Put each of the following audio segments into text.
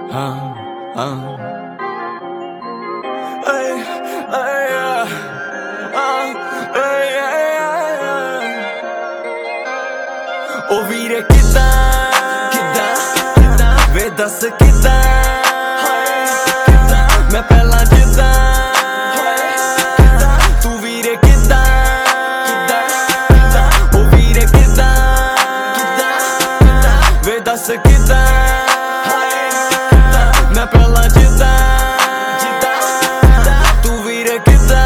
ओ वीरे किदां वे दस किदां मैं पहला जिद्दां तू वीरे किदां ओ वीरे किदां वे दस किदां मैं पहला जिद्दां तू वीरे किदां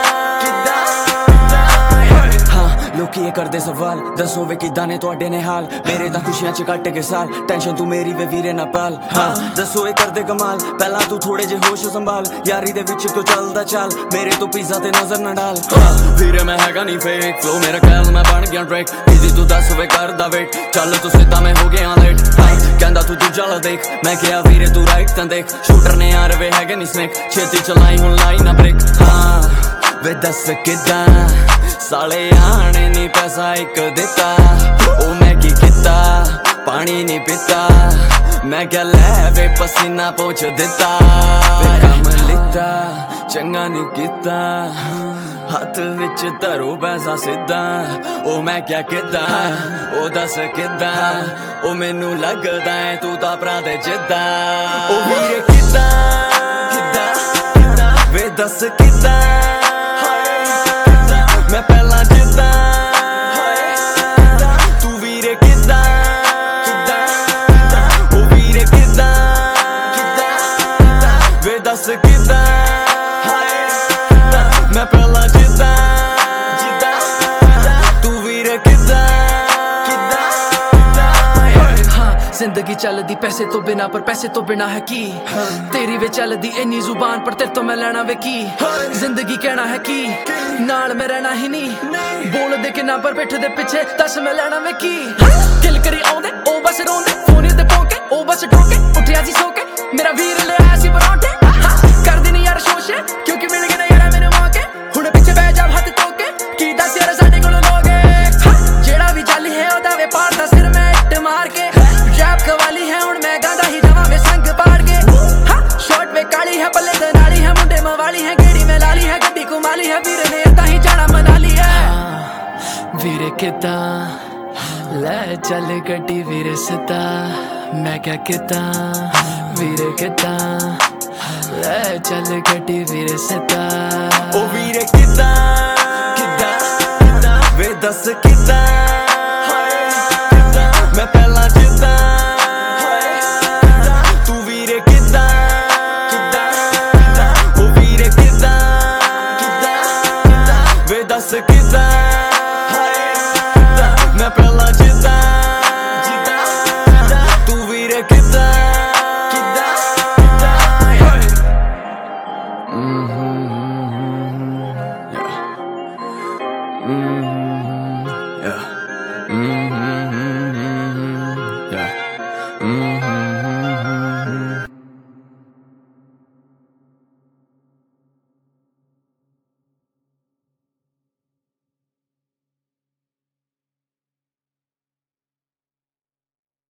लोकी ये करदे सवाल दसो वे किदां ने तुहाडे ने हाल मेरे तां खुशियां च कट के साल टेंशन तू मेरी वे वीरे ना पाल दसो ये करदे कमाल पहला तू थोड़े जे होश संभाल यारी दे विच तो चलदा चल मेरे तो पिज़्ज़ा ते नजर ना डाल वीरे मैं हैगा नहीं फेक फ्लो मेरा कैल मैं बन गया ड्रेक इजी तू दस वे करदा वेट चल तू सीधा मैं हो गया लेट कहंदा तू दूजा ला देख मैं क्या वीरे तू राइट तां देख शूटर ने यार वे हैगे नहीं स्नेक छेती चलाई हुण लाई ना ब्रेक वे दस किदां साले आने नी पैसा एक दिता ओ मैं की किता पानी नहीं पीता मैं क्या ले वे पसीना पोंछ दिता वे काम लिता चंगा नहीं कीता हाथ विच धरो पैसा सीधा ओ मैं क्या किदा ओ दस किदा ओ मैनू लगदा है तू तां भरा दे जिद्दा ओ वीरे किदा वे दस किदा मैं पहला जिद्दां तू वीरे किदां ओ वीरे किदां वे दस किदां मैं पहला जिद्दां तू वीरे किदां जिंदगी चलदी पैसे तो बिना पर पैसे तो बिना है की तेरी वे चलदी इन्नी जुबान पर तेरे तो मैं लेना वे की जिंदगी कहना है की नाल मैं रहना ही नहीं बोल दे किना पर पिठ दे पिछे दस मैं लेना वे की दिल करी आउंदे ओ बस रोंदे फोन ते पोके ओ बस ठोके उठिया सी सो के मेरा वीर ले आया सी परांठे कर देनी यार शोशे क्योंकि मिल गए ना यार मेरे मौके हुण पिछे बह जा हाथ धोके की दस यार साडे कोल लोगे जेड़ा भी जाली है ओदा वे पार दा सिर मैं इट मार के रैप कवाली है हुण मैं गांदा ही जावां वे संग पाड़ के शॉर्ट वे काली है पल्ले ते नाली है मुंडे मवाली है गेड़ी में लाली है गड्डी कुमाली है वीर ने ता ही जाना मना ली है वीरे किदां ले चल गड्डी वीरे सीधा मैं क्या किदां वीरे किदां ले चल गड्डी वीरे सीधा ओ वीरे किदां वे दस किदां मैं पहला जिद्दां तू वीरे किदां ओ वीरे किदां वे दस किदां मैं पहला जिद्दां तू वीरे किदां yeah